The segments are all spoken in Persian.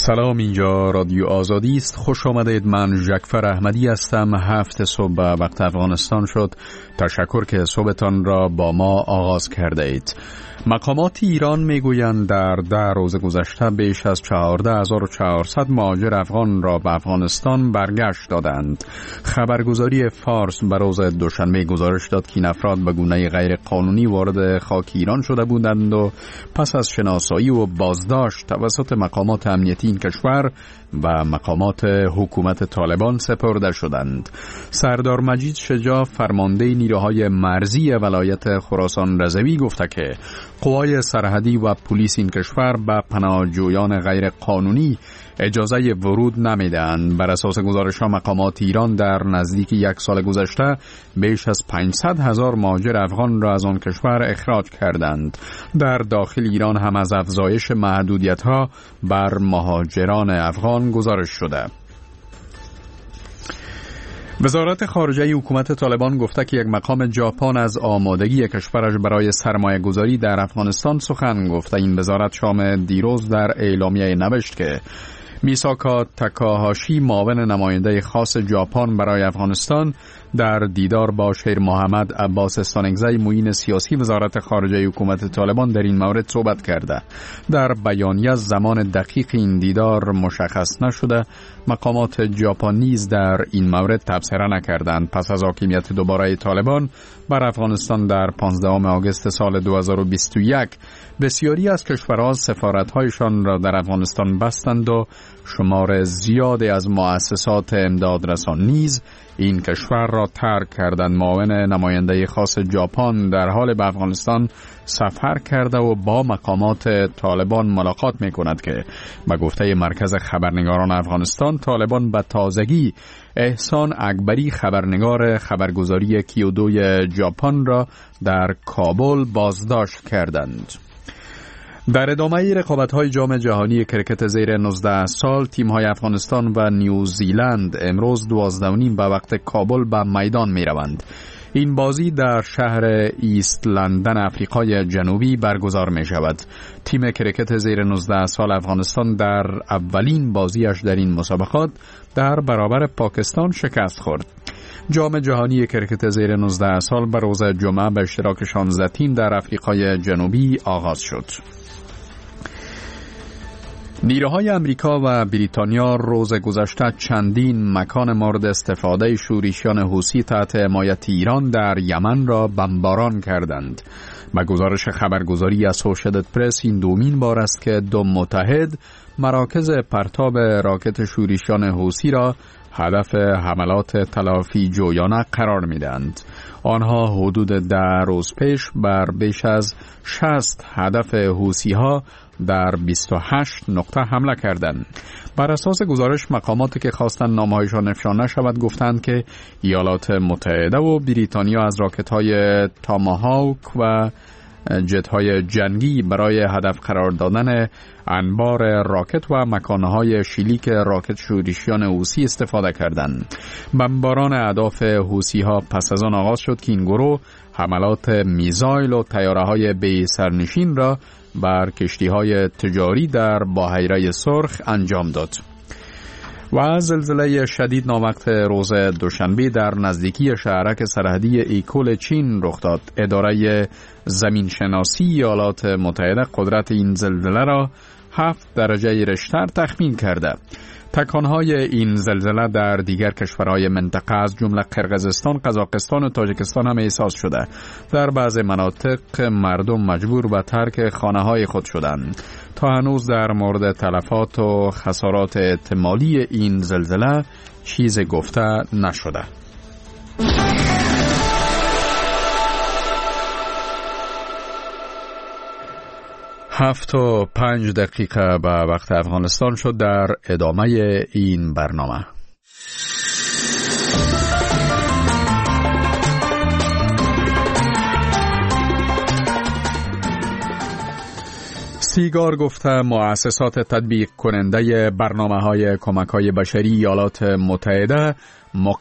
سلام، اینجا رادیو آزادی است. خوش آمدید. من جعفر احمدی هستم. 7 صبح به وقت افغانستان شد. تشکر که صبحتان را با ما آغاز کرده اید. مقامات ایران میگویند در 10 روز گذشته بیش از 14,400 مهاجر افغان را به افغانستان برگشت دادند. خبرگزاری فارس به روز دوشنبه گزارش داد که این افراد به گونه غیر قانونی وارد خاک ایران شده بودند و پس از شناسایی و بازداشت توسط مقامات امنیتی این کشور و مقامات حکومت طالبان سپرده شدند. سردار مجید شجاع فرمانده نیروهای مرزی ولایت خراسان رضوی گفته که قوای سرحدی و پلیس این کشور به پناهجویان غیر قانونی اجازه ورود نمیدهند. بر اساس گزارش‌ها مقامات ایران در نزدیک 1 سال گذشته بیش از 500,000 مهاجر افغان را از آن کشور اخراج کردند. در داخل ایران هم از افزایش محدودیت‌ها بر مهاجران افغان گزارش شده. وزارت خارجه حکومت طالبان گفته که یک مقام ژاپن از آمادگی کشورش برای سرمایه گذاری در افغانستان سخن گفته. این وزارت شام دیروز در اعلامیه نوشت که میساکا تاکاهاشی، معاون نماینده خاص ژاپن برای افغانستان، در دیدار با شیر محمد عباس استانگزی معین سیاسی وزارت خارجه حکومت طالبان در این مورد صحبت کرده. در بیانیه زمان دقیق این دیدار مشخص نشده. مقامات ژاپن نیز در این مورد تبصره نکردند. پس از حاکمیت دوباره طالبان بر افغانستان در 15 آگوست سال 2021 بسیاری از کشورها سفارت‌هایشان را در افغانستان بستند و شمار زیادی از مؤسسات امدادرسان نیز این کشور را ترک کردند. معاون نماینده خاص ژاپن در حال به افغانستان سفر کرده و با مقامات طالبان ملاقات می‌کند که به گفته مرکز خبرنگاران افغانستان طالبان به تازگی احسان اکبری، خبرنگار خبرگزاری کیودو ژاپن را در کابل بازداشت کردند. در ادامه رقابت‌های جام جهانی کرکت زیر 19 سال، تیم‌های افغانستان و نیوزیلند امروز 12:30 به وقت کابل به میدان می‌روند. این بازی در شهر ایست لندن آفریقای جنوبی برگزار می‌شود. تیم کرکت زیر 19 سال افغانستان در اولین بازیش در این مسابقات در برابر پاکستان شکست خورد. جام جهانی کرکت زیر 19 سال به روز جمعه به اشتراک 16 تیم در آفریقای جنوبی آغاز شد. نیروهای امریکا و بریتانیا روز گذشته چندین مکان مورد استفاده شورشیان حوثی تحت حمایت ایران در یمن را بمباران کردند. به گزارش خبرگزاری اسوشییتد پرس این دومین بار است که دو متحد مراکز پرتاب راکت شورشیان حوثی را هدف حملات تلافی جویانه قرار می‌دهند. آنها حدود 10 روز پیش بر بیش از 60 هدف حوثی‌ها در 28 نقطه حمله کردند. بر اساس گزارش مقاماتی که خواستند نامه‌هایشان افشا نشود گفتند که ایالات متحده و بریتانیا از راکت‌های تاماهاوک و جت‌های جنگی برای هدف قرار دادن انبار راکت و مکانهای شلیک راکت شورشیان حوثی استفاده کردند. بمباران اهداف حوثی‌ها پس از آن آغاز شد که این گروه حملات میزایل و طیاره‌های بی سرنشین را بر کشتی‌های تجاری در بحیره سرخ انجام داد. و زلزله شدید ناوقت روز دوشنبه در نزدیکی شهرک سرحدی ایکول چین رخ داد. اداره زمین شناسی ایالات متحده قدرت این زلزله را 7 درجه ریشتر تخمین کرده. تکانهای این زلزله در دیگر کشورهای منطقه از جمله قرقیزستان، قزاقستان و تاجیکستان هم احساس شده. در بعض مناطق مردم مجبور به ترک خانه‌های خود شدند. تا هنوز در مورد تلفات و خسارات احتمالی این زلزله چیز گفته نشده. 7:05 به وقت افغانستان شد. در ادامه این برنامه سیگار گفته مؤسسات تطبیق کننده برنامه‌های کمک‌های بشری ایالات متحده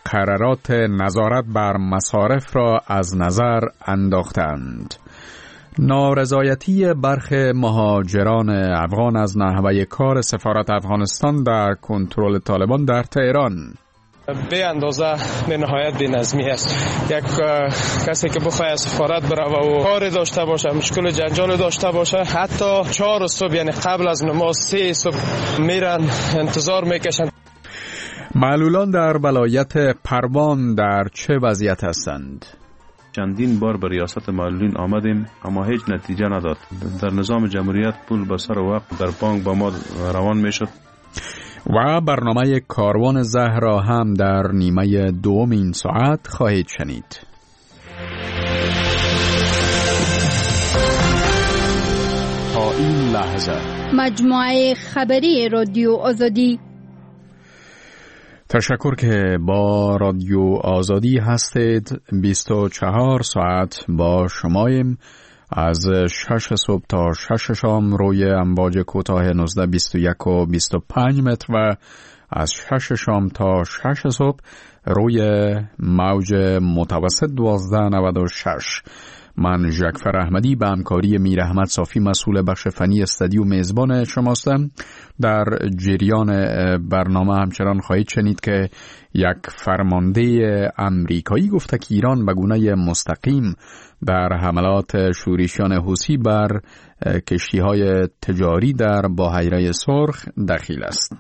مقررات نظارت بر مصارف را از نظر انداختند. نارضایتی برخی مهاجران افغان از نحوه کار سفارت افغانستان در کنترل طالبان در تهران به اندازه به نهایت بی‌نظمی است. یک کسی که بخواد از سفارت بره و کار داشته باشه، مشکل جنجال داشته باشه، حتی 4 صبح یعنی قبل از نماز 3 صبح میرن انتظار میکشن. معلولان در ولایت پروان در چه وضعیت هستند؟ چندین بار به ریاست معلولین آمدیم اما هیچ نتیجه نداد. در نظام جمهوریت پول به سر وقت در بانک با ما روان میشد. و برنامه کاروان زهرا هم در نیمه دوم این ساعت خواهید شنید. تا این لحظه مجموعه خبری رادیو آزادی. تشکر که با رادیو آزادی هستید. 24 ساعت با شماییم. از 6 صبح تا 6 شام روی امواج کوتاه 19، 21 و 25 متر و از 6 شام تا 6 صبح روی موج متوسط 1296. من ژکفر احمدی به همکاری میر احمد صافی مسئول بخش فنی استودیو میزبان شماستم. در جریان برنامه همچنان خواهید شنید که یک فرمانده امریکایی گفته که ایران به گونه مستقیم در حملات شورشیان حوثی بر کشتی‌های تجاری در بحیره سرخ دخیل است.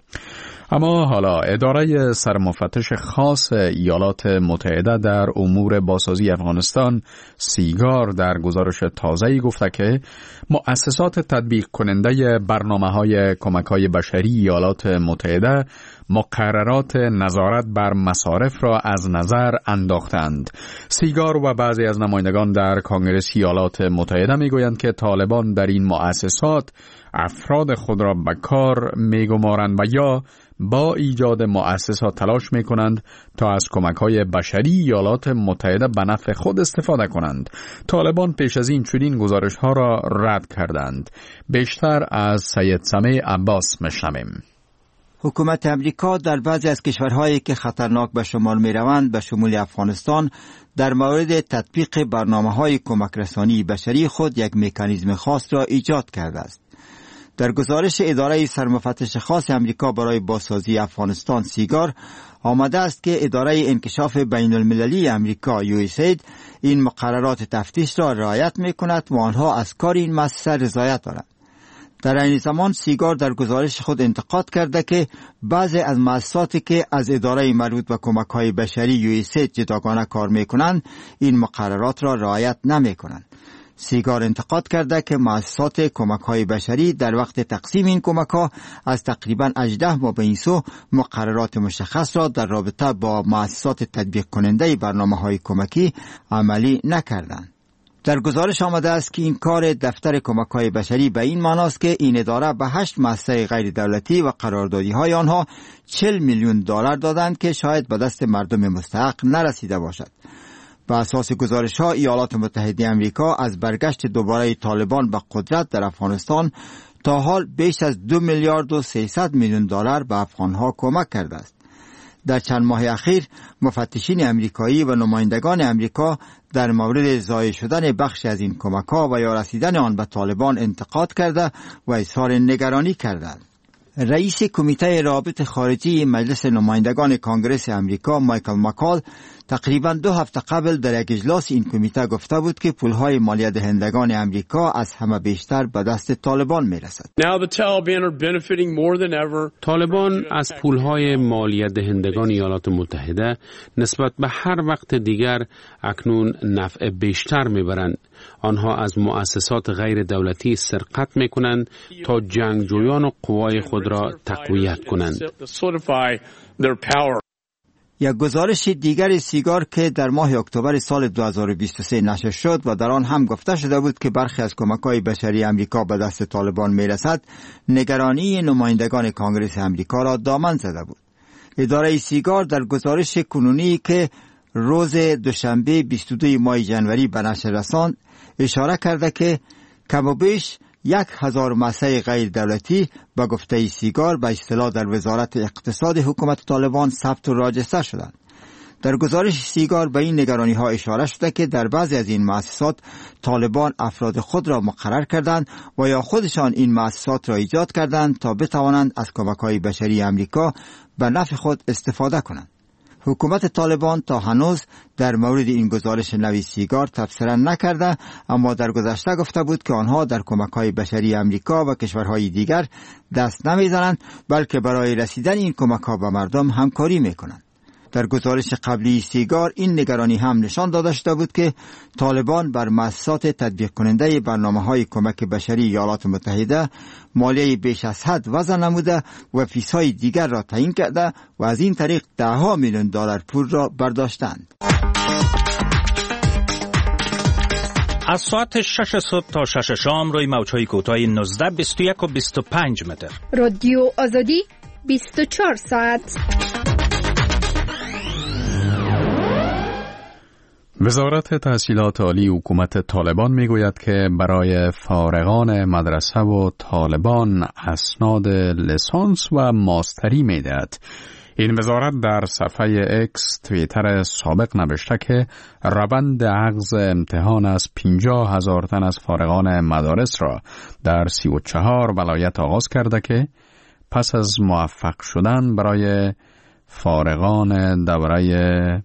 اما حالا اداره سرمفتش خاص ایالات متحده در امور بازسازی افغانستان سیگار در گزارش تازه‌ای گفته که مؤسسات تطبیق کننده برنامه‌های کمک‌های بشری ایالات متحده مقررات نظارت بر مصارف را از نظر انداختند. سیگار و بعضی از نمایندگان در کنگره ایالات متحده میگویند که طالبان در این مؤسسات افراد خود را به کار میگمارند و یا با ایجاد مؤسسات تلاش میکنند تا از کمک‌های بشری ایالات متحده به نفع خود استفاده کنند. طالبان پیش از این چنین گزارش‌ها را رد کردند. بیشتر از سید سمیع عباس میشنویم. حکومت امریکا در بعضی از کشورهایی که خطرناک به شمار می‌روند به شمول افغانستان در مورد تطبیق برنامه‌های کمک رسانی بشری خود یک مکانیزم خاص را ایجاد کرده است. در گزارش اداره سرمفتش خاص امریکا برای بازسازی افغانستان سیگار آمده است که اداره انکشاف بین المللی امریکا USAID این مقررات تفتیش را رعایت می‌کند و آنها از کار این مؤسسه رضایت دارند. در این زمان سیگار در گزارش خود انتقاد کرده که بعضی از مؤسساتی که از اداره مربوط به کمک‌های بشری USAID جداگانه کار می‌کنند این مقررات را رعایت نمی‌کنند. سیگار انتقاد کرده که مؤسسات کمک‌های بشری در وقت تقسیم این کمک‌ها از تقریباً 18 ماه به این سو مقررات مشخص را در رابطه با مؤسسات تطبیق کننده برنامه‌های کمکی عملی نکردند. در گزارش آمده است که این کار دفتر کمک‌های بشری به این معناست که این اداره به 8 مؤسسه غیر دولتی و قراردادی‌های آنها 40 میلیون دلار دادند که شاید به دست مردم مستحق نرسیده باشد. بر اساس گزارش‌ها ایالات متحده آمریکا از برگشت دوباره طالبان به قدرت در افغانستان تا حال بیش از 2 میلیارد و 300 میلیون دلار به افغان‌ها کمک کرده است. در چند ماه اخیر مفتشین امریکایی و نمایندگان امریکا در مورد ضایع شدن بخشی از این کمک‌ها و یا رسیدن آن به طالبان انتقاد کرده و اظهار نگرانی کردند. رئیس کمیته روابط خارجی مجلس نمایندگان کانگرس امریکا مایکل مکال تقریباً 2 هفته قبل در یک اجلاس این کمیته گفته بود که پولهای مالیه دهندگان امریکا از همه بیشتر به دست طالبان میرسد. طالبان از پولهای مالیه دهندگان ایالات متحده نسبت به هر وقت دیگر اکنون نفع بیشتر میبرند. آنها از مؤسسات غیر دولتی سرقت میکنند تا جنگجویان و قوای خود را تقویت کنند. یک گزارش دیگر سیگار که در ماه اکتبر سال 2023 نشر شد و در آن هم گفته شده بود که برخی از کمک‌های بشری امریکا به دست طالبان میرسد، نگرانی نمایندگان کانگرس امریکا را دامن زده بود. اداره سیگار در گزارش کنونی که روز دوشنبه 22 ماه ژانویه به نشر رساند اشاره کرده که کم و بیش 1000 مؤسسه غیر دولتی به گفته سیگار به اصطلاح در وزارت اقتصاد حکومت طالبان ثبت و راجستر شدند. در گزارش سیگار به این نگرانی ها اشاره شده که در بعضی از این مؤسسات طالبان افراد خود را مقرر کردند و یا خودشان این مؤسسات را ایجاد کردند تا بتوانند از کمک‌های بشری آمریکا به نفع خود استفاده کنند. حکومت طالبان تا هنوز در مورد این گزارش نوی سیگار تبصره نکرده، اما در گذشته گفته بود که آنها در کمک‌های بشری آمریکا و کشورهای دیگر دست نمیزنند، بلکه برای رسیدن این کمک‌ها به مردم همکاری میکنند. در گزارش قبلی سیگار این نگرانی هم نشان داده شده بود که طالبان بر مؤسسات تطبیق کننده برنامه‌های کمک بشری ایالات متحده مالیه بیش از حد وضع نموده و فیس‌های دیگر را تعیین کرده و از این طریق $10 میلیون پول را برداشتند. از ساعت 6 صبح تا 6 شام روی موج‌های کوتاه 19، 21 و 25 متر. رادیو آزادی 24 ساعت. وزارت تحصیلات عالی حکومت طالبان میگوید که برای فارغان مدرسه و طالبان اسناد لیسانس و ماستری میدهد. این وزارت در صفحه اکس توییتر سابق نوشته که روند اخذ امتحان از 50,000 تن از فارغان مدارس را در 34 ولایت آغاز کرده که پس از موفق شدن برای فارغان دوره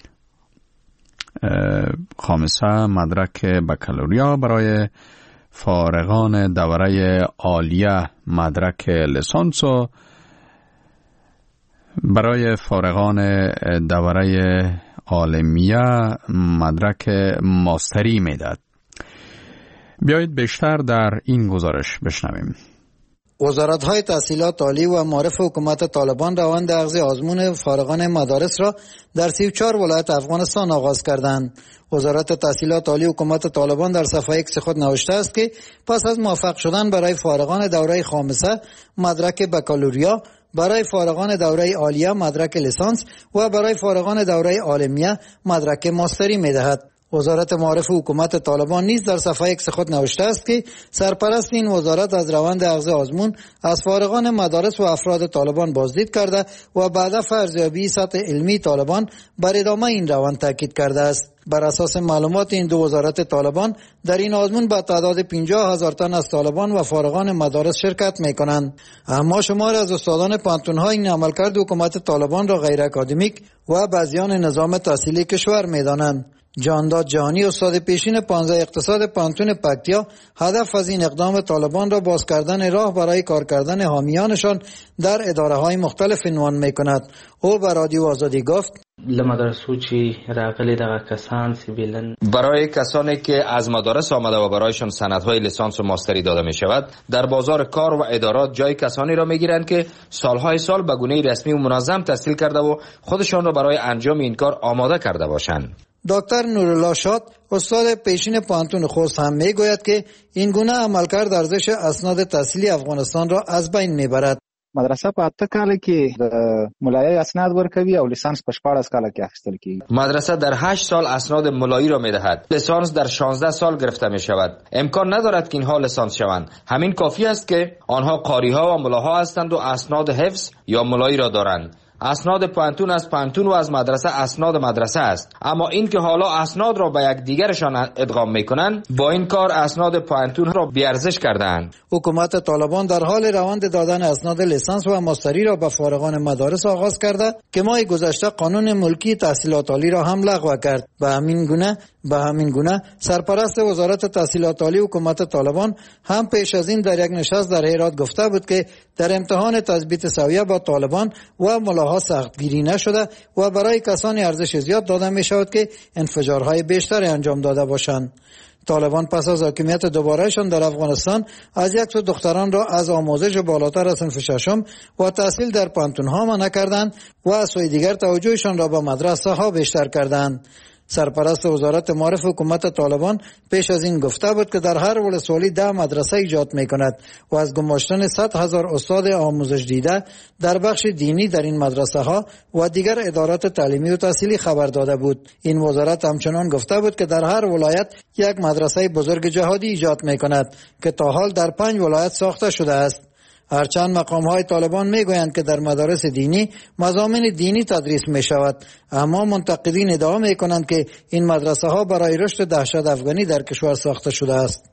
خامسه مدرک بکالوریا، برای فارغان دوره عالیه مدرک لیسانس و برای فارغان دوره عالمیه مدرک ماستری میداد. بیایید بیشتر در این گزارش بشنویم. وزارت‌های تحصیلات عالی و معارف حکومت طالبان روند اخذ آزمون فارغان مدارس را در 34 ولایت افغانستان آغاز کردند. وزارت تحصیلات عالی حکومت طالبان در صفحه اکس خود نوشته است که پس از موفق شدن برای فارغان دوره خامسه مدرک بکالوریا، برای فارغان دوره عالیه مدرک لیسانس و برای فارغان دوره عالمیه مدرک ماستری می‌دهد. وزارت معارف حکومت طالبان نیز در صفحه اکس خود نوشته است که سرپرست این وزارت از روند اخذ آزمون از فارغان مدارس و افراد طالبان بازدید کرده و بعد ارزیابی سطح علمی طالبان بر ادامه این روند تاکید کرده است. بر اساس معلومات این دو وزارت طالبان در این آزمون به تعداد 50,000 تن از طالبان و فارغان مدارس شرکت می‌کنند. اما شمار از استادان پانتون‌ها این عملکرد حکومت طالبان را غیر اکادمیک و بعضیان نظام تحصیلی کشور می‌دانند. جانداد جهانی استاد پیشین 15 اقتصاد پانتون پکتیا هدف از این اقدام طالبان را باز کردن راه برای کار کردن حامیانشان در اداره‌های مختلف عنوان می‌کند. او به رادیو آزادی گفت: برای کسانی که از مدارس آمده و برایشان سندهای لیسانس و ماستری داده می شود، در بازار کار و ادارات جای کسانی را می گیرند که سالهای سال به گونه رسمی و منظم تحصیل کرده و خودشان را برای انجام این کار آماده کرده باشند. دکتر نورالله شاد استاد پیشین پانتون خوست هم می گوید که این گونه عملکرد ارزش اسناد تحصیلی افغانستان را از بین می برد. مدرسه په 8 کال کې د ملایي اسناد ورکوي او لیسانس په 14 کال کې اخیستل کیږي. مدرسه در 8 سال اسناد ملایی را میدهد. لیسانس در 16 سال گرفته می شود. امکان ندارد که اینها لیسانس شوند. همین کافی است که آنها قاری‌ها و ملاها هستند و اسناد حفظ یا ملایی را دارند. اسناد پانتون از پانتون و از مدرسه اسناد مدرسه است، اما این که حالا اسناد را به یک دیگرشان ادغام میکنند، با این کار اسناد پانتون را بیارزش کردند. حکومت طالبان در حال روند دادن اسناد لیسانس و ماستری را به فارغان مدارس آغاز کرده که ماه گذشته قانون ملکی تحصیلات عالی را هم لغو کرد. به همین گونه سرپرست وزارت تحصیلات عالی حکومت طالبان هم پیش از این در یک نشست در هرات گفته بود که در امتحان تثبیت سویه با طالبان و ملاها سختگیری نشده و برای کسانی ارزش زیاد داده می شود که انفجارهای بیشتری انجام داده باشند. طالبان پس از حاکمیت دوبارهشان در افغانستان از یک سو دختران را از آموزش بالاتر از صنف ششم و تحصیل در پانتون‌ها منع کردند و از سوی دیگر توجهشان را به مدرسه ها بیشتر کردند. سرپرست وزارت معارف حکومت طالبان پیش از این گفته بود که در هر ولسوالی 10 مدرسه ایجاد می کند و از گماشتن 100,000 استاد آموزش دیده در بخش دینی در این مدرسه ها و دیگر ادارات تعلیمی و تحصیلی خبر داده بود. این وزارت همچنان گفته بود که در هر ولایت یک مدرسه بزرگ جهادی ایجاد می کند که تا حال در 5 ولایت ساخته شده است. هرچند مقام‌های طالبان میگویند که در مدارس دینی مضامین دینی تدریس می شود، اما منتقدین ادعا می کنند که این مدرسه ها برای رشد دهشت افغانی در کشور ساخته شده است.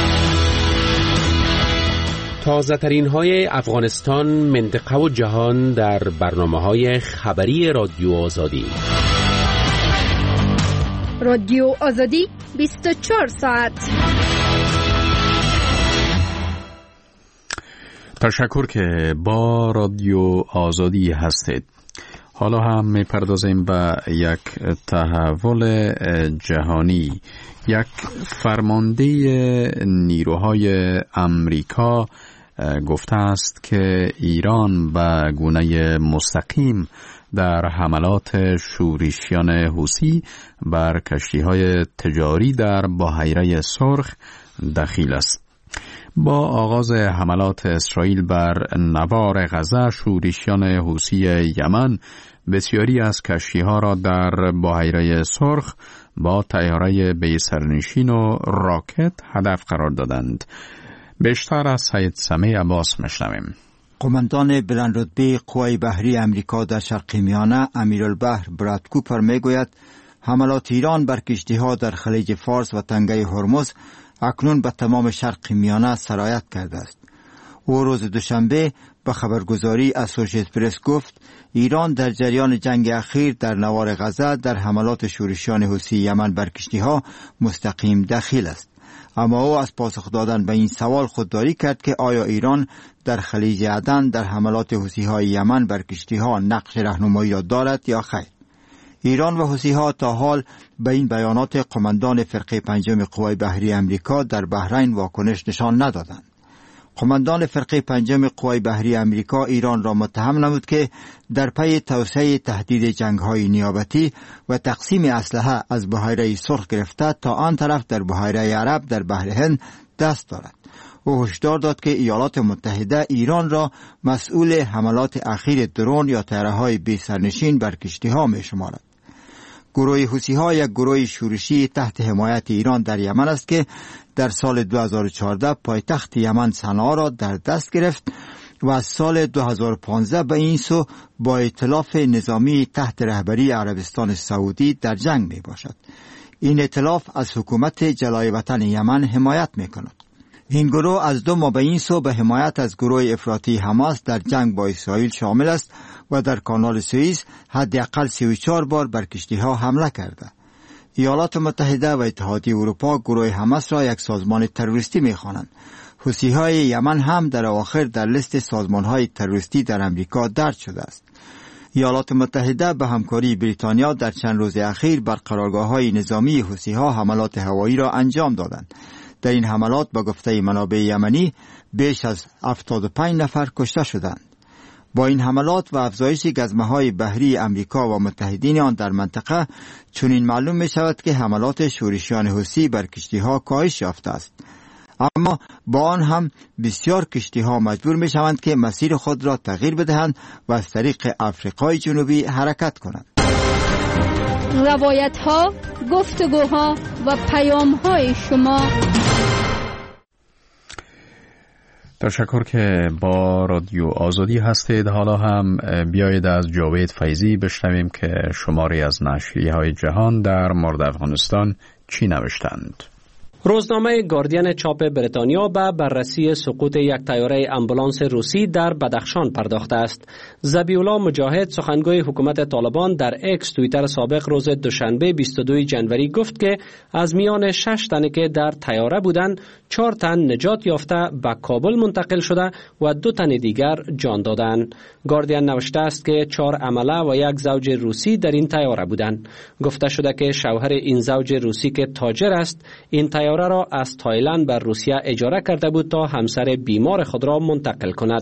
تازه ترین های افغانستان، منطقه و جهان در برنامه های خبری رادیو آزادی. رادیو آزادی 24 ساعت. تشکر که با رادیو آزادی هستید. حالا هم میپردازیم به یک تحول جهانی. یک فرمانده نیروهای امریکا گفته است که ایران به گونه مستقیم در حملات شورشیان حوثی بر کشتی‌های تجاری در بحیره سرخ دخیل است. با آغاز حملات اسرائیل بر نوار غزه، شورشیان حوثی یمن بسیاری از کشتی‌ها را در بحیره سرخ با طیاره بی‌سرنشین و راکت هدف قرار دادند. بیشتر از سید سمیع عباس میشنویم. قماندان بلندرتبه قوای بحری امریکا در شرق میانه امیرالبحر براد کوپر میگوید حملات ایران بر کشتی‌ها در خلیج فارس و تنگه هرمز اکنون به تمام شرق میانه سرایت کرده است. او روز دوشنبه به خبرگزاری اسوشییتد پرس گفت ایران در جریان جنگ اخیر در نوار غزه در حملات شورشیان حوثی یمن بر کشتی‌ها مستقیم دخیل است. اما او از پاسخ دادن به این سوال خودداری کرد که آیا ایران در خلیج عدن در حملات حوثی‌های یمن بر کشتی‌ها نقش راهنمایی را دارد یا خیر. ایران و حوثی‌ها تا حال به این بیانات قماندان فرقه پنجم قوای بحری امریکا در بحرین واکنش نشان ندادند. قماندان فرقه پنجم قوای بحری امریکا ایران را متهم نمود که در پی توسعه تهدید جنگ‌های نیابتی و تقسیم اسلحه از بحیره سرخ گرفته تا آن طرف در بحیره عرب در بحر هند دست دارد. او هشدار داد که ایالات متحده ایران را مسئول حملات اخیر درون یا طیاره‌های بی‌سرنشین بر کشتی‌ها می‌شمارد. گروه حوثی‌ها یک گروه شورشی تحت حمایت ایران در یمن است که در سال 2014 پایتخت یمن صنعا را در دست گرفت و از سال 2015 به این سو با ائتلاف نظامی تحت رهبری عربستان سعودی در جنگ می باشد. این ائتلاف از حکومت جلای وطن یمن حمایت می کند. این گروه از 2 ماه به این سو به حمایت از گروه افراطی حماس در جنگ با اسرائیل شامل است و در کانال سوئیس حداقل 34 بار بر کشتی‌ها حمله کرده. ایالات متحده و اتحادیه اروپا گروه حماس را یک سازمان تروریستی می‌خوانند. حوثی‌های یمن هم در اواخر در لیست سازمان‌های تروریستی در امریکا درج شده است. ایالات متحده به همکاری بریتانیا در چند روز اخیر بر قرارگاه‌های نظامی حوثی‌ها حملات هوایی را انجام دادند. در این حملات با گفته منابع یمنی بیش از 75 نفر کشته شدند. با این حملات و افزایش گزمه‌های بحری امریکا و متحدین آن در منطقه چنین معلوم می شود که حملات شورشیان حوثی بر کشتی‌ها کاهش یافته است. اما با آن هم بسیار کشتی‌ها مجبور می شوند که مسیر خود را تغییر بدهند و از طریق آفریقای جنوبی حرکت کنند. روایت‌ها، گفتگوها و پیام‌های شما. تشکر که با رادیو آزادی هستید. حالا هم بیایید از جاوید فیضی بشنویم که شماری از نشریه‌های جهان در مورد افغانستان چی نوشتند. روزنامه گاردین چاپ بریتانیا به بررسی سقوط یک طیاره آمبولانس روسی در بدخشان پرداخته است. ذبیح‌الله مجاهد سخنگوی حکومت طالبان در اکس توییتر سابق روز دوشنبه 22 جنوری گفت که از میان 6 تنی که در طیاره بودند 4 تن نجات یافته به کابل منتقل شده و 2 تن دیگر جان دادند. گاردین نوشته است که 4 عمله و 1 زوج روسی در این طیاره بودند. گفته شده که شوهر این زوج روسی که تاجر است این طیاره را از تایلند بر روسیه اجاره کرده بود تا همسر بیمار خود را منتقل کند.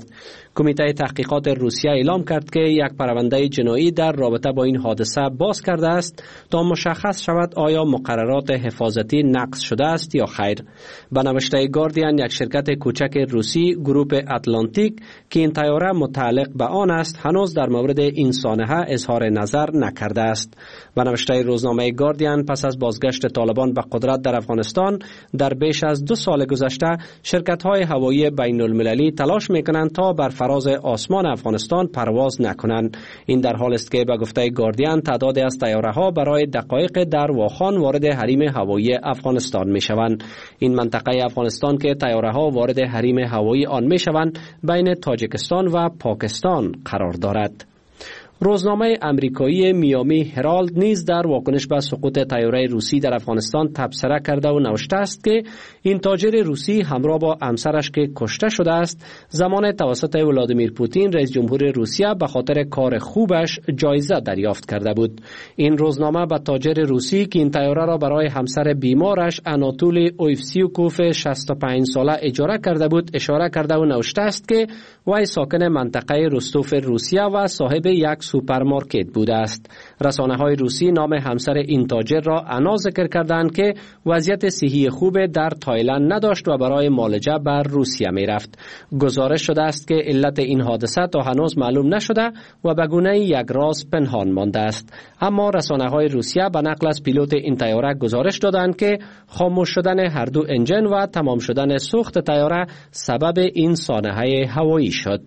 کمیته تحقیقات روسیه اعلام کرد که یک پرونده جنایی در رابطه با این حادثه باز کرده است تا مشخص شود آیا مقررات حفاظتی نقض شده است یا خیر. به نوشته گاردین، یک شرکت کوچک روسی، گروپ اتلانتیک که این طیاره متعلق به آن است، هنوز در مورد این سانحه اظهار نظر نکرده است. به نوشته روزنامه گاردین، پس از بازگشت طالبان به قدرت در افغانستان در بیش از 2 سال گذشته، شرکت‌های هوایی بین المللی تلاش می‌کنند تا بر فراز آسمان افغانستان پرواز نکنند. این در حالی است که به گفته گاردین تعدادی از طیاره‌ها برای دقایق در واخان وارد حریم هوایی افغانستان می‌شوند. این منطقه افغانستان که طیاره‌ها وارد حریم هوایی آن می‌شوند بین تاجیکستان و پاکستان قرار دارد. روزنامه امریکایی میامی هرالد نیز در واکنش به سقوط طیاره روسی در افغانستان تبصره کرده و نوشته است که این تاجر روسی همراه با همسرش که کشته شده است زمان توسط ولادیمیر پوتین رئیس جمهور روسیه به خاطر کار خوبش جایزه دریافت کرده بود. این روزنامه به تاجر روسی که این طیاره را برای همسر بیمارش آناتولی اویفسیوکوف 65 ساله اجاره کرده بود اشاره کرده و نوشته است که وی ساکن منطقه رستوف روسیه و صاحب یک سوپرمارکت بوده است. رسانه‌های روسی نام همسر این تاجر را انا ذکر کردند که وضعیت صحی خوب در تایلند نداشت و برای معالجه بر روسیه می‌رفت. گزارش شده است که علت این حادثه تا هنوز معلوم نشده و به گونه یک راز پنهان مانده است. اما رسانه‌های روسیه به نقل از پیلوت این طیاره گزارش دادند که خاموش شدن هر دو انجن و تمام شدن سوخت طیاره سبب این سانحه هوایی شد.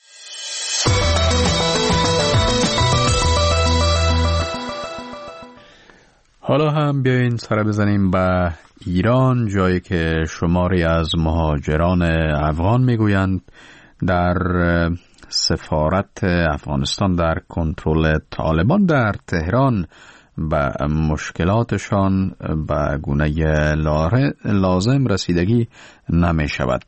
حالا هم بیاین سر بزنیم به ایران، جایی که شماری از مهاجران افغان میگویند در سفارت افغانستان در کنترل طالبان در تهران به مشکلاتشان به گونه لازم رسیدگی نمی شود.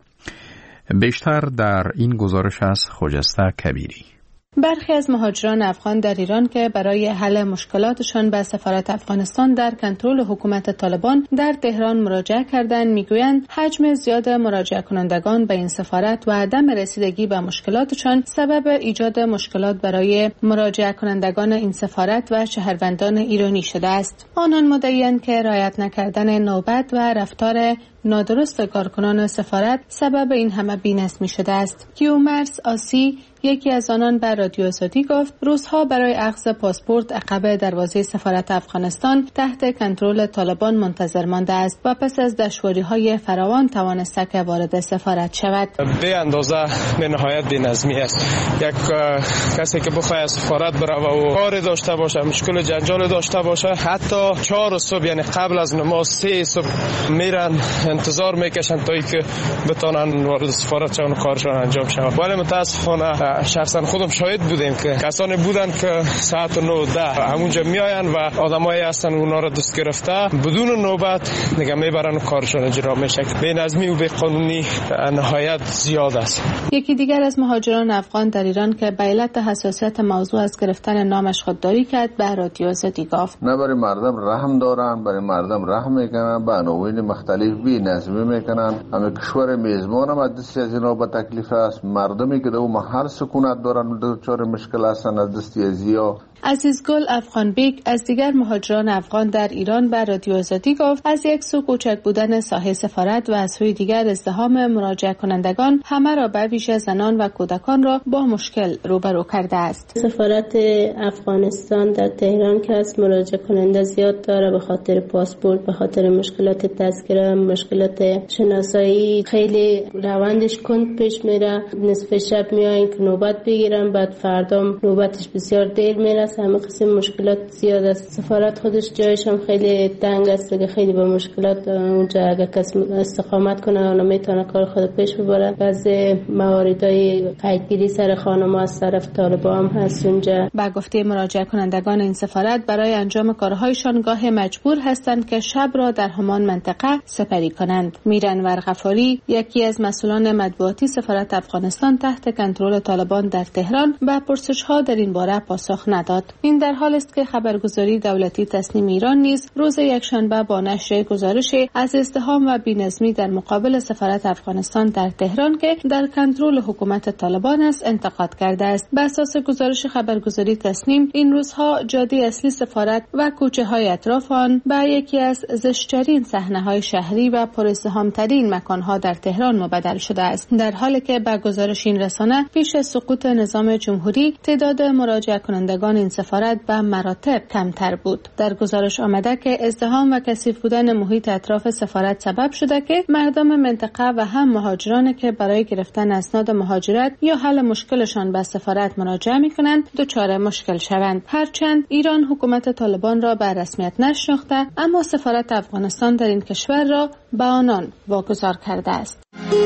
بیشتر در این گزارش از خجسته کبیری. برخی از مهاجران افغان در ایران که برای حل مشکلاتشان به سفارت افغانستان در کنترل حکومت طالبان در تهران مراجعه کردند میگویند حجم زیاد مراجعه کنندگان به این سفارت و عدم رسیدگی به مشکلاتشان سبب ایجاد مشکلات برای مراجعه کنندگان این سفارت و شهروندان ایرانی شده است. آنان مدعی‌اند که رعایت نکردن نوبت و رفتار نادرست کارکنان سفارت سبب این همه بی‌نظمی شده است. کیومرس آسی یکی از آنان بر رادیو آزادی گفت روزها برای اخذ پاسپورت عقب دروازه سفارت افغانستان تحت کنترل طالبان منتظر مانده است و پس از دشواری‌های فراوان توانسته که وارد سفارت شود. به اندازه به نهایت بی‌نظمی است. یک کسی که بخواد از سفارت بره و کار داشته باشه، مشکل جنجال داشته باشه، حتی 4 صبح یعنی قبل از نماز 3 صبح میرن انتظار میکشن تا اینکه بتونن وارد سفارت شون و کارشون انجام شود. ولی متاسفانه شخصا خودم شاهد بودیم که کسانی بودن که ساعت 9-10 همونجا میاین و آدمایی هستن اونا را دست گرفته بدون نوبت نگه میبرن و کارشون اجرا میشه. بی‌نظمی و بی‌قانونی نهایت زیاد است. یکی دیگر از مهاجران افغان در ایران که به علت حساسیت موضوع از گرفتن نامش خودداری کرد به رادیو آزادی گفت نه برای مردم رحم دارن، برای مردم رحم میکنن، به عناوین مختلف بی‌نظمی میکنن. همه کشور میزبان هم از دستی از اینا به تکلیف است. مردمی که در اون محل سکونت دارن دچار مشکل هستن از دستی ازیا. عزیزگل افغان بیگ از دیگر مهاجران افغان در ایران بر رادیو آزادی گفت از یک سو کوچک بودن ساحه سفارت و از سوی دیگر ازدحام مراجعه کنندگان همه را به ویژه زنان و کودکان را با مشکل روبرو کرده است. سفارت افغانستان در تهران که از مراجعه کننده زیاد داره به خاطر پاسپورت، به خاطر مشکلات تذکره، مشکلات شناسایی، خیلی روندش کند پیش میره. نصف شب میاین که نوبت بگیرن، بعد فردا نوبتش بسیار دیر میره. همه قسم مشکلات زیاد است. سفارت خودش جایش هم خیلی تنگ است که خیلی با مشکلات اونجا اگر کس استقامت کنه اون میتونه کار خود پیش ببره. بعضی مواردهای قیدگیری سر خانم از طرف طالبان هم هست اونجا. با گفته مراجعه کنندگان این سفارت برای انجام کارهایشان گاه مجبور هستند که شب را در همان منطقه سپری کنند. میرانور غفاری یکی از مسئولان مطبوعاتی سفارت افغانستان تحت کنترل طالبان طالبان در تهران به پرسش‌ها در این باره پاسخ نداد. این در حالی است که خبرگزاری دولتی تصنیم ایران نیز روز یکشنبه با نشر گزارشی از ازدحام و بی‌نظمی در مقابل سفارت افغانستان در تهران که در کنترل حکومت طالبان است انتقاد کرده است. بر اساس گزارش خبرگزاری تصنیم این روزها جاده اصلی سفارت و کوچه‌های اطراف آن به یکی از زشت‌ترین صحنه‌های شهری و پرازدحام‌ترین مکان‌ها در تهران مبدل شده است، در حالی که به گزارش این رسانه پیش از سقوط نظام جمهوری تعداد مراجعه کنندگان این سفارت به مراتب کمتر بود. در گزارش آمده که ازدحام و کثیف بودن محیط اطراف سفارت سبب شده که مردم منطقه و هم مهاجرانی که برای گرفتن اسناد مهاجرت یا حل مشکلشان به سفارت مراجعه می‌کنند دچار مشکل شوند. هرچند ایران حکومت طالبان را به رسمیت نشناخته، اما سفارت افغانستان در این کشور را به آنان واگذار کرده است.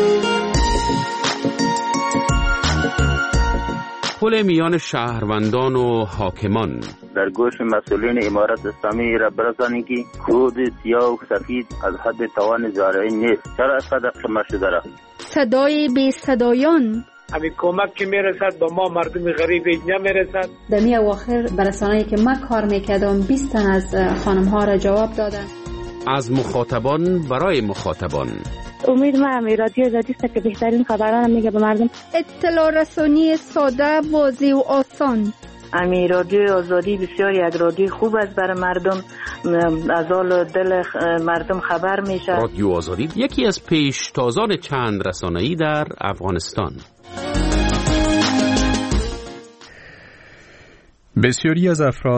پل میان شهروندان و حاکمان در گوش مسئولین امارت اسلامی را برسانید که خود سیاه و سفید از حد توان زارعی نیست. چرا از قدر قمه شده را؟ صدای بی صدایان همین کمک که میرسد با ما مردم غریب نمیرسد. در می اواخر برسانه‌ای که من کار میکردم 20 تن از خانم ها را جواب دادن. از مخاطبان برای مخاطبان. امید من رادیو آزادی است که بهترین خبران میگه به مردم. اطلاع رسانی ساده، واضح و آسان. امی رادیو آزادی بسیار یک رادیو خوب است برای مردم، از حال دل مردم خبر میشه. رادیو آزادی یکی از پیشتازان چند رسانه‌ای در افغانستان. بسیاری از افراد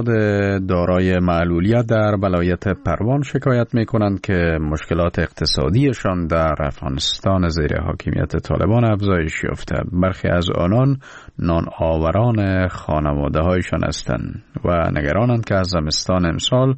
دارای معلولیت در ولایت پروان شکایت می‌کنند که مشکلات اقتصادیشان در افغانستان زیر حاکمیت طالبان افزایش یافته. برخی از آنان نان آوران خانواده‌هایشان هستند و نگرانند که از زمستان امسال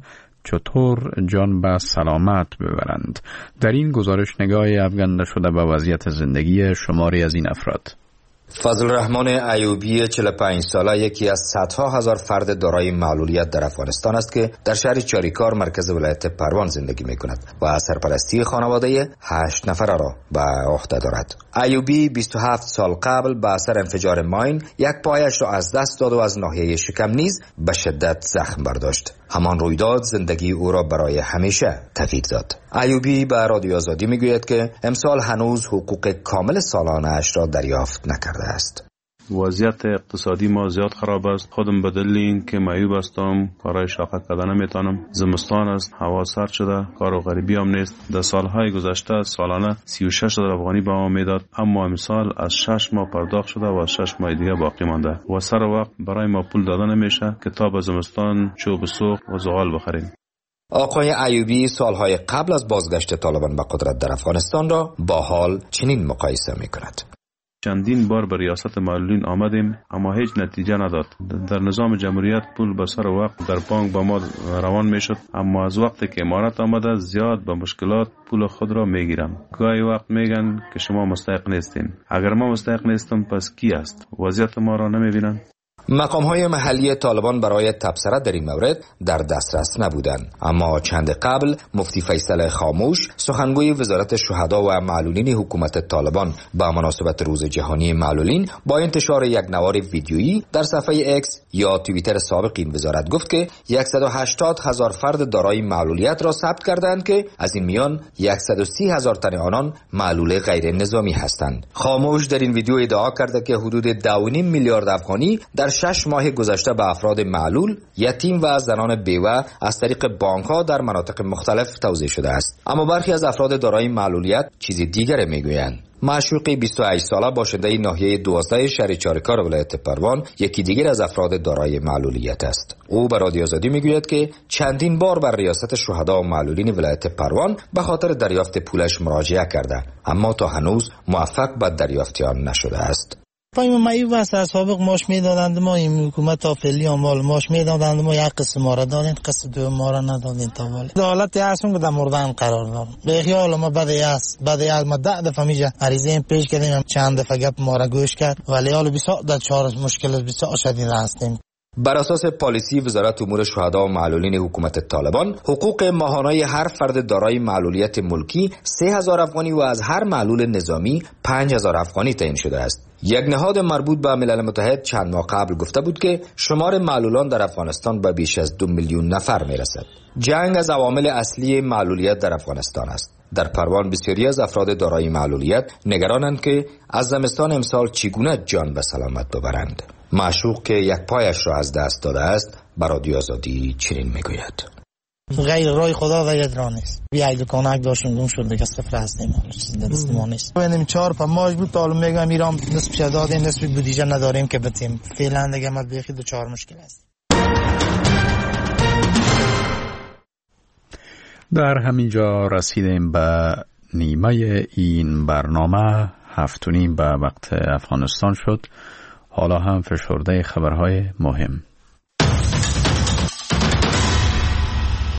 چطور جان به سلامت ببرند. در این گزارش نگاهی افکنده شده به وضعیت زندگی شماری از این افراد. فضل الرحمن ایوبی 45 ساله یکی از صدها هزار فرد دارای معلولیت در افغانستان است که در شهر چاریکار مرکز ولایت پروان زندگی می کند و سرپرستی خانواده 8 نفره را به عهده دارد. ایوبی 27 سال قبل به اثر انفجار ماین یک پایش را از دست داد و از ناحیه شکم نیز به شدت زخم برداشت. همان رویداد زندگی او را برای همیشه تغییر داد. ایوبی به رادیو آزادی میگوید که امسال هنوز حقوق کامل سالانه اش را دریافت نکرده است. وضعیت اقتصادی ما زیاد خراب است. خودم به دلیل این که معیوب هستم کارهای شاقه کردن نمیتونم. زمستان است، هوا سرد شده، کار و غریبی هم نیست. در سالهای گذشته سالانه 36,000 افغانی به ما میداد، اما امسال از 6 ماه پرداخت شده و 6 ماه دیگه باقی مانده و سر وقت برای ما پول داده نمیشه که تا به زمستان چوب سوخت و زغال بخریم. آقای ایوبی سالهای قبل از بازگشت طالبان به قدرت در افغانستان را با حال چنین مقایسه میکند. چندین بار به ریاست معلولین آمدیم اما هیچ نتیجه نداد. در نظام جمهوریت پول به سر وقت در بانک با ما روان میشد، اما از وقتی که امارت آمده زیاد به مشکلات پول خود را میگیرم. گاهی وقت میگن که شما مستحق نیستین. اگر ما مستحق نیستم پس کی است؟ وضعیت ما را نمیبینن؟ مقام‌های محلی طالبان برای تبصره در این مورد در دسترس نبودند، اما چند قبل مفتی فیصل خاموش سخنگوی وزارت شهدا و معلولین حکومت طالبان با مناسبت روز جهانی معلولین با انتشار یک نوار ویدیویی در صفحه اکس یا توییتر سابق این وزارت گفت که 180,000 فرد دارای معلولیت را ثبت کردند که از این میان 130,000 تن آنان معلول غیر نظامی هستند. خاموش در این ویدیو ادعا کرده که حدود 2.5 میلیارد افغانی در 6 ماه گذشته به افراد معلول، یتیم و زنان بیوه از طریق بانک‌ها در مناطق مختلف توزیع شده است. اما برخی از افراد دارای معلولیت چیز دیگری میگویند. معشوقی 28 ساله باشنده ناحیه 12 شهر چاریکار ولایت پروان یکی دیگر از افراد دارای معلولیت است. او به رادیو آزادی میگوید که چندین بار بر ریاست شهدا و معلولین ولایت پروان به خاطر دریافت پولش مراجعه کرده، اما تا هنوز موفق به دریافت آن نشده است. پای معیوب است. از سابق ماش میدادند، ما این حکومت فعلی مال ماش میدادند، ما یک قسم ما را دادند، قسم دو ما را ندادند. تا ولی حالت هستم که در مردن قرار دارم. به خیال ما بدی است ما 10 دفعه میجا عریضه پیش کردیم، چند دفعه گپ ما را گوش کرد، ولی حالا بسیار در چهار مشکل بسیار شدید هستیم. بر اساس پالیسی وزارت امور شهدا و معلولین حکومت طالبان، حقوق ماهانه هر فرد دارای معلولیت ملکی 3,000 افغانی و از هر معلول نظامی 5,000 افغانی تعیین شده است. یک نهاد مربوط به ملل متحد چند ماه قبل گفته بود که شمار معلولان در افغانستان به بیش از 2 میلیون نفر میرسد. جنگ از عوامل اصلی معلولیت در افغانستان است. در پروان بسیاری از افراد دارای معلولیت نگرانند که از زمستان امسال چگونه جان به سلامت ببرند. معشوق که یک پایش را از دست داده است بر رادیو آزادی چنین میگوید: غیر رای خدا و یک راه نیست. بیا دکانک داشتیم گم شد دیگه صفر هستیم. دست ما نیست. ببینیم 4 ماه بود تا میگم میرم نصف دادیم نصف بودجه نداریم که بتیم. فعلا دیگه ما بخی دو 4 مشکل است. در همینجا رسیدیم به نیمه این برنامه. 7:30 به وقت افغانستان شد. حالا هم فشرده خبرهای مهم.